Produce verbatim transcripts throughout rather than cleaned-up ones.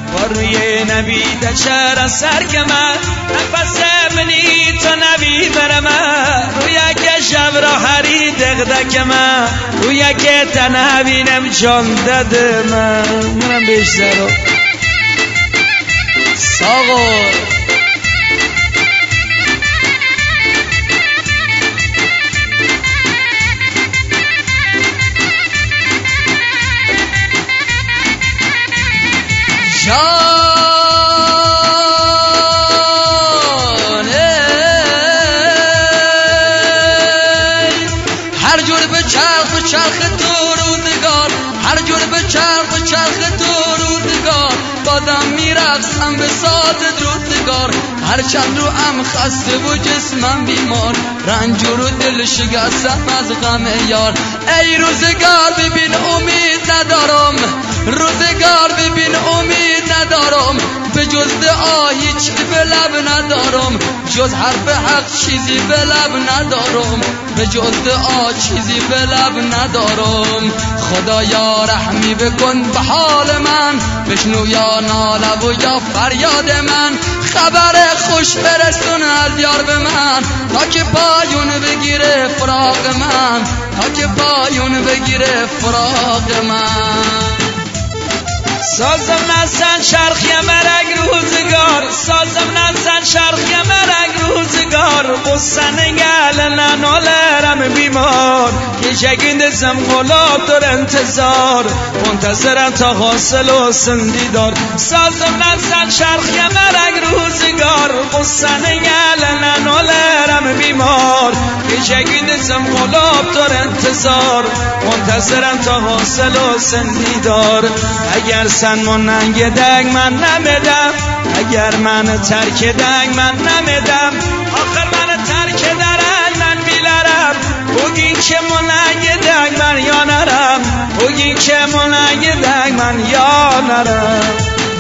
با روی نبی دچر سر که من نفس منی تا نبی برم روی که شب را هری دقدق من روی که تنبینم جان داده من منم بیشتر رو ساغر هر جور به چرخ چرخ تو روزگار هر جور به چرخ چرخ تو روزگار بادم میرقصم به ساز روزگار هر چند رو ام خسته و جسمم بیمار رنجور و دل شکستم از غم یار ای روزگار ببین امید ندارم روزگار ببین امید ندارم به جز دعا هیچ به لب ندارم جز حرف حق چیزی به لب ندارم به جز دعا چیزی به لب ندارم خدایا رحمی بکن به حال من بشنو یا ناله و یا فریاد من خبر خوش برسون از یار به من تا که پایون بگیره فراق من تا که پایون بگیره فراق من سازم نزن چرخی مرگ روزگار سازم نزن چرخی مرگ روزگار قصه نگل ننالرم بیمار یه جگند زم غلاب در انتظار منتظرم تا حاصل و سندیدار سازم نزن چرخی مرگ روزگار قصه نگل ننالرم بیمار یه جگند زم غلاب در انتظار منتظرم تا حاصل و سندیدار اگر سن مننگ دگ من نمیدم اگر من ترک دگ من نمیدم آخر من ترک درنگ من بیلرم بگین که مننگ دگ من یا نرم بگین که مننگ دگ من یا نرم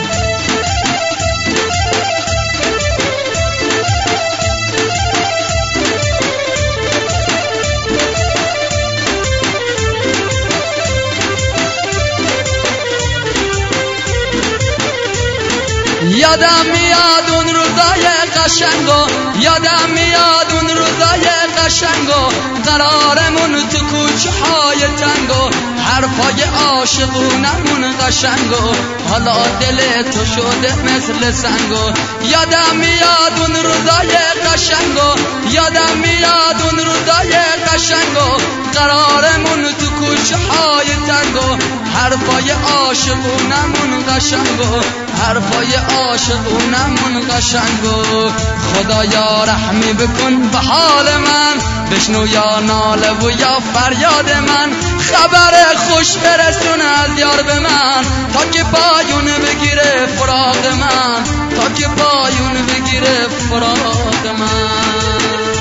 یادم میاد اون روزای قشنگو یادم میاد اون روزای قشنگو قرارمون تو کوچه های تنگو حرفای عاشقونمون قشنگو حالا دل تو شده مثل سنگو یادم میاد اون روزای قشنگو یادم میاد اون روزای قشنگو قرارمون تو کوچه های تنگو حرفای عاشقونمون قشنگو حرفای عاشقونمون قشنگو خدایا رحمی بکن به حال من بشنو یا ناله و یا فریاد من خبر خوش برسون از یار به من تا که پایون بگیره فراق من تا که پایون بگیره فراق من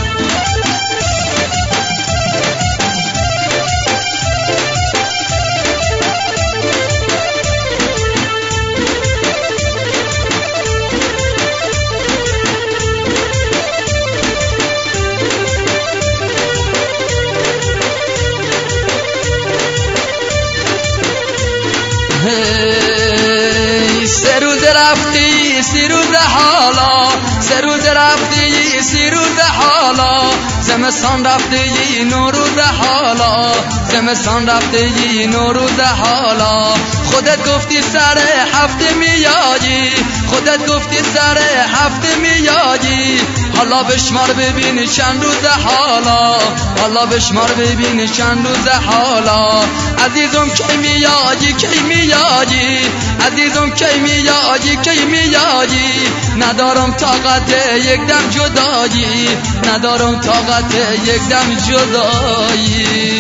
سه روز رفتی سی روز حالا سه روز رفتی سی روز حالا زمستان رفتی نو روز حالا زمستان رفتی نو روز حالا خودت گفتی سر هفته میایی خودت گفتی سر هفته میایی حالا بشمار ببین چند روز حالا حالا بشمار ببین چند روز حالا عزیزم کی میایی کی میایی عزیزم کی میایی کی میایی ندارم طاقت یک دم جدایی ندارم طاقت یک دم جدایی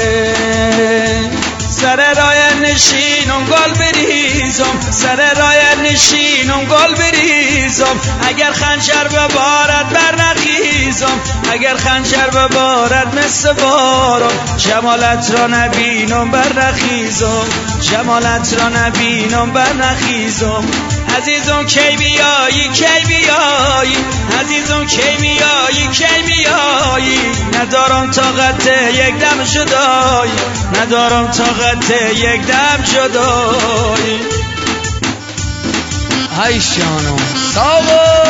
سر رای نشینم گل بریزم سر رای نشینم گل بریزم اگر خنجر ببارد بر نخیزم اگر خنجر ببارد مثل بارم جمالت را نبینم بر نخیزم جمالت را نبینم بر نخیزم عزیزم کی بیایی کی بیایی عزیزم کی بیایی کی بیایی ندارم طاقت یک دم جدایی ندارم طاقت یک دم جدایی ای شانم ساوا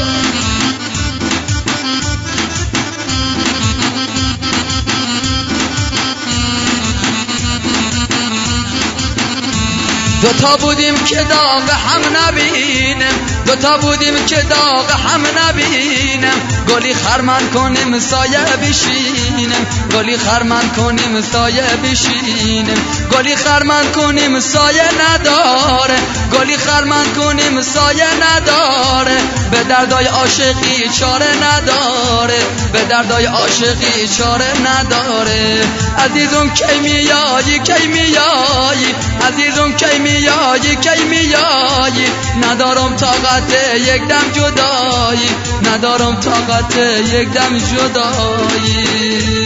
دوتا بودیم که داغ هم نبینم دوتا بودیم که داغ هم نبینم گلی خرمن کنیم سایه بشینم گلی خرمن کنیم سایه بشینم گلی خرمن کنیم سایه نداره گلی خرمن کنیم سایه نداره به دردای عاشقی چاره نداره به دردای عاشقی چاره نداره عزیزم کی میایی کی میایی عزیزم کی میایی کی میایی ندارم طاقت یک دم جدایی ندارم طاقت یک دم جدایی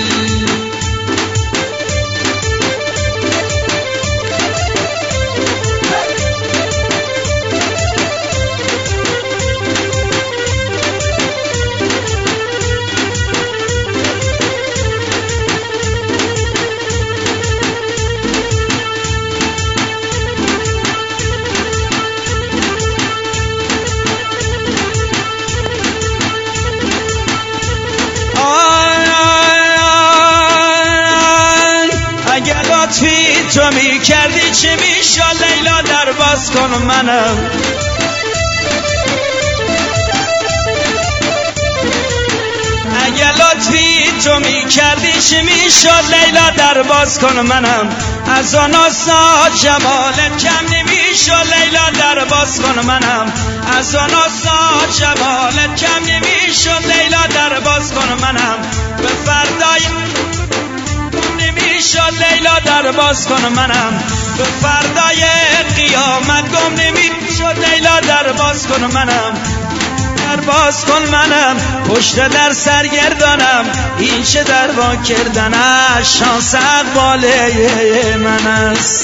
تو می کردی چه میشد لیلا در باز کن منم اگر لطفی تو می کردی چه میشد لیلا در باز کن منم از آن آسا جمالت کم نمیشد لیلا در باز کن منم از آن آسا جمالت کم نمیشد لیلا در باز کن منم به فردای شد لیلا در باز کن منم به فردای قیامت گم نمی شد لیلا در باز کن منم در باز کن منم پشت در سرگردانم این چه در وا کردن شانس اقباله من است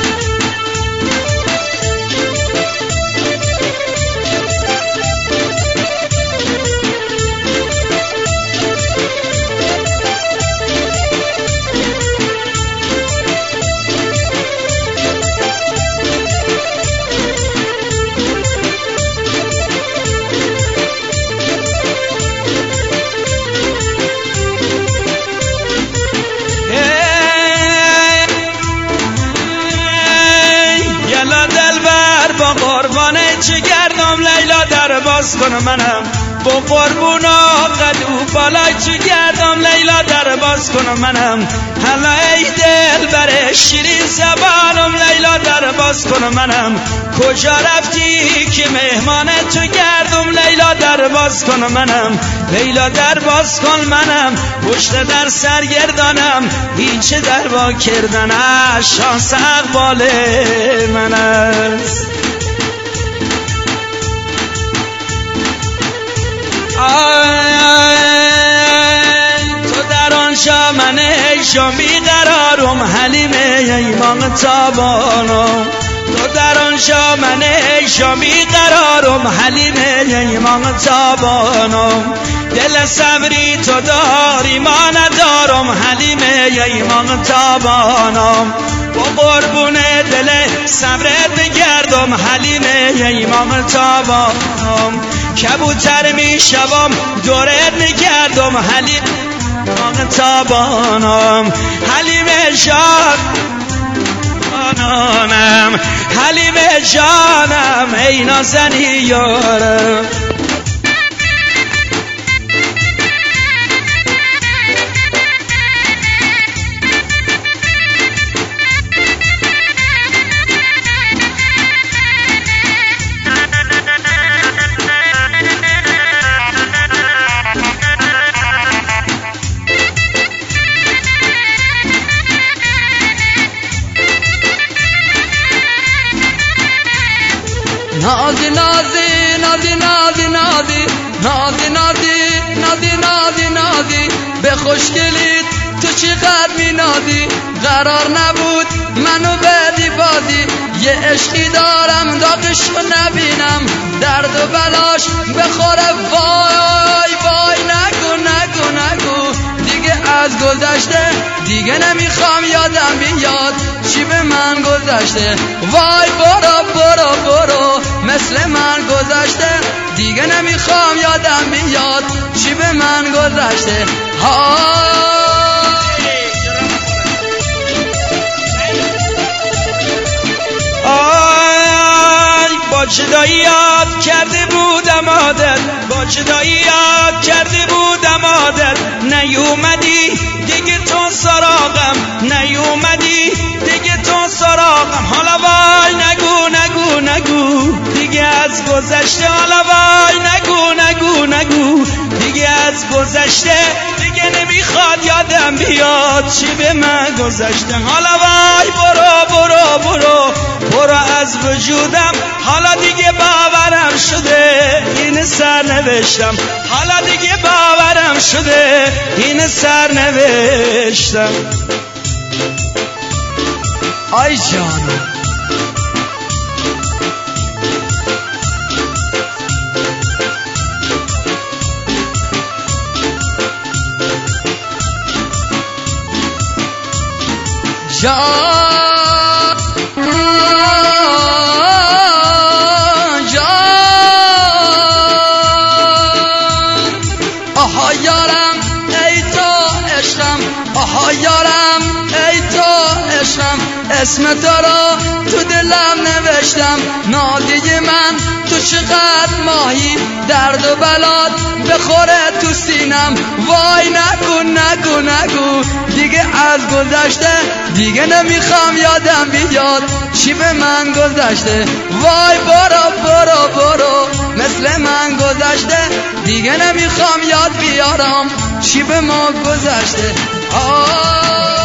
لیلا در باز کن منم با قربونا قدو بالای چه گردم لیلا در باز کن منم حالا ای دل بر شیرین زبانم لیلا در باز کن منم کجا رفتی که مهمان تو گردم لیلا در باز کن منم لیلا در باز کن منم پشت در سرگردانم هیچ در وا کردن شانس اقبال من است تو در آنجا من ایشان بیقرارم حلیمه ایمان تابانم تو در آنجا من ایشان بیقرارم حلیمه ایمان تابانم دل صبری تو داری ما ندارم حلیمه ایمان تابانم با قربون دل صبرت بگردم حلیمه ایمان تابانم کبوتر می شوم دورت میگردم حلیم تابانم حلیم جانم حلیم جانم ای نازنی یارم نازی نازی نازی نازی نازی نازی نازی نازی نازی نازی به خوشگلیت تو چقدر می نازی قرار نبود منو بدی بازی یه عشقی دارم داغشو نبینم درد و بلاش بخوره وای وای نگو نگو نگو دیگه از گذشته دیگه نمیخوام یادم بیاد چی به من گذشته وای برو برو برو مثل من گذشته دیگه نمیخوام یادم بیاد چی به من گذشته آی با جدایی یاد کرده بودم عادت با جدایی یاد کرده بودم عادت نیومدی دیگه تو سراغم نیومدی دیگه تو سراغم حالا وای نگو نگو نگو دیگه از گذشته حالا وای نگو نگو نگو دیگه از گذشته دیگه نمیخواد یادم بیاد چی به من گذشته حالا وای برو برو برو برو از وجودم حالا دیگه باورم شده این سرنوشتم حالا دیگه باورم شده این سرنوشتم آی جان جان جان آها یارم ای تو عشقم آها یارم ای تو عشقم اسم تو را تو دلم نوشتم نادی من تو چقدر ماهی درد و بلاد بخوره تو سینم وای نگو نگو نگو دیگه از گذشته دیگه نمیخوام یادم بیاد چی به من گذشته وای برو برو برو مثل من گذشته دیگه نمیخوام یاد بیارم چی به ما گذشته آه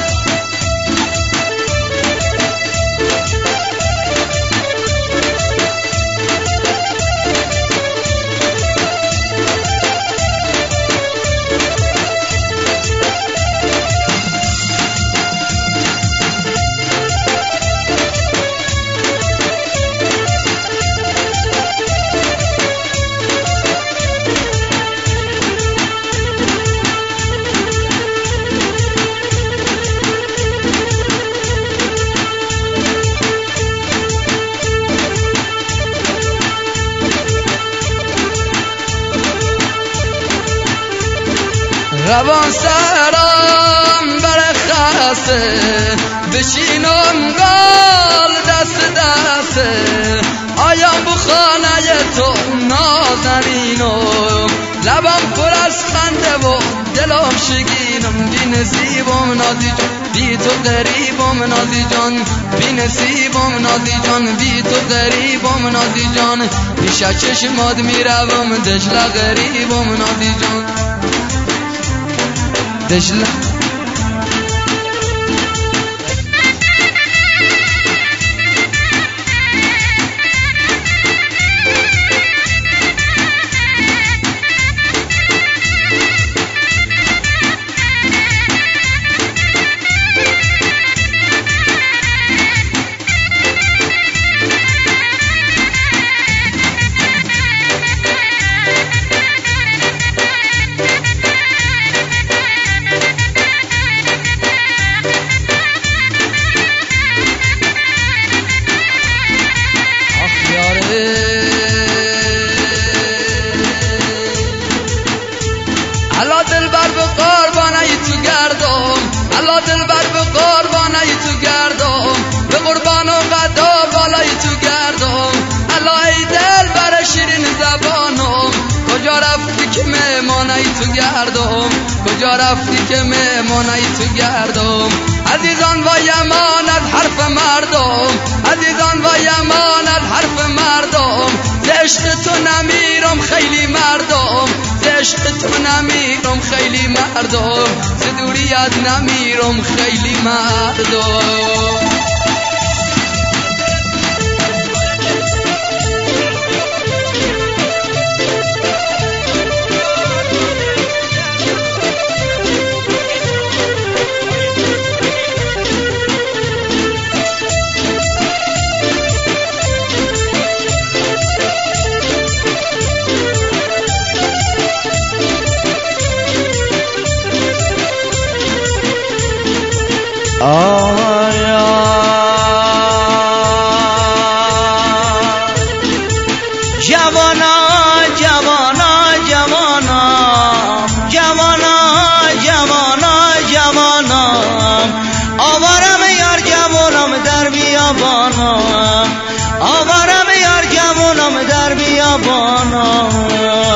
روان سرم برخسته بشینم گال دست دسته آیام بو خانه تو نازنینم لبم پر از خنده و دلم شگینم بی نصیبم نازی جان بی تو غریبم نازی جان بی نصیبم نازی جان بی تو غریبم نازی جان پیش از چشمات میروم دشل غریبم نازی جان دشل الله دلبر به قربانه تو گردم الله دلبر به قربانه تو گردم به قربان و قدا بالای تو گردم الله ای دلبر شیرین زبانم کجا رفتی که مهمانه تو گردم کجا رفتی که مهمانه تو گردم عزیزان و یمانت حرف مردم عزیزان و یمانت حرف مردم عشق تو نمیرم خیلی مردم عشق تو نمیرم خیلی مردم ز دوریت نمیرم خیلی مردم آیا جوانا جوانا جوانا جوانا جوانا جوانا آوارم یار جوانم در بیابانم آوارم یار جوانم در بیابانم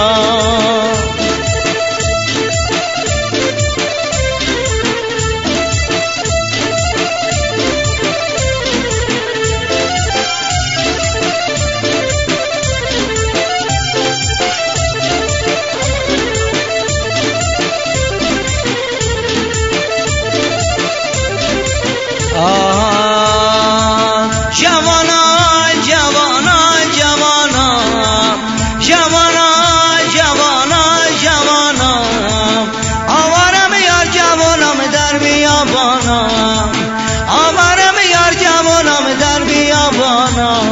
جوانا جوانا جوانا جوانا جوانا جوانا آوارم یار جوانم در بیابانم آوارم یار جوانم در بیابانم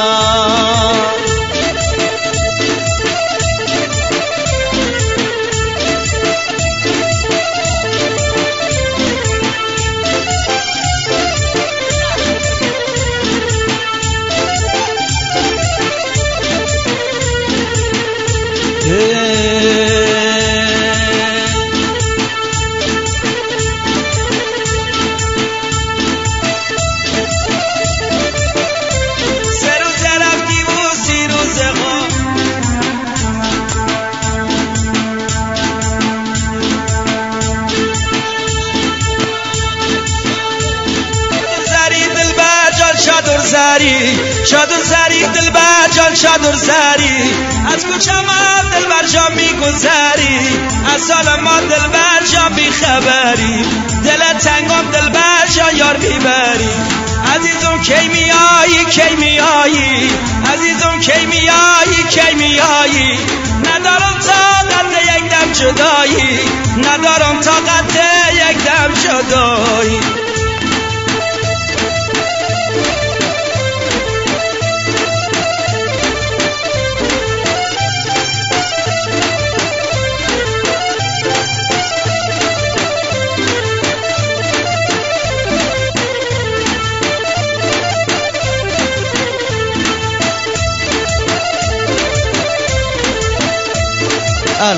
زری شادر زری دل بر جان شادر زری از کوچه ما دل بر جان میگذری از سال ما دل بر جان بیخبری دل تنگم دل بر جان یار میبری عزیزم کی میایی کی میایی عزیزم کی میایی کی میایی ندارم طاقت یک دم جدایی ندارم طاقت یک دم جدایی ال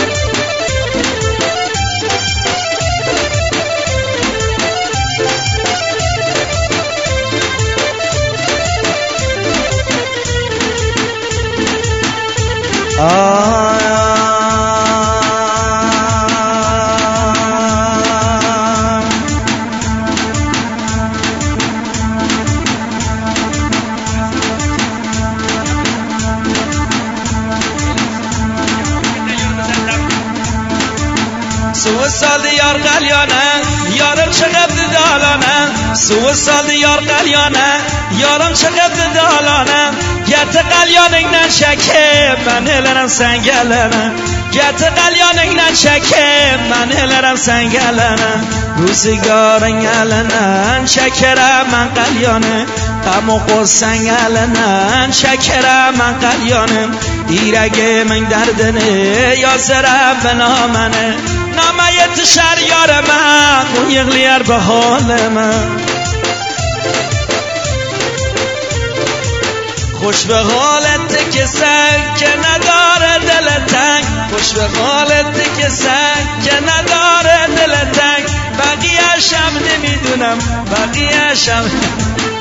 سو سال یار قلیانه یارم چقدر دالانه سو سال یار قلیانه یارم چقدر دالانه گت قلیانه نشکه من هلرم سنگلنه گت قلیانه نشکه من هلرم سنگلنه روزگارن گلنه شکره من قلیانه غم و قصن گلنه شکره من قلیانه ایرگه من دردنه یا زرم بنامنه نامه تشر یار من اون یغلیر به حال من خوش به حالت که سنگ که نداره دل تنگ خوش به حالت که سنگ که نداره دل تنگ بقیه شم نمیدونم بقیه شم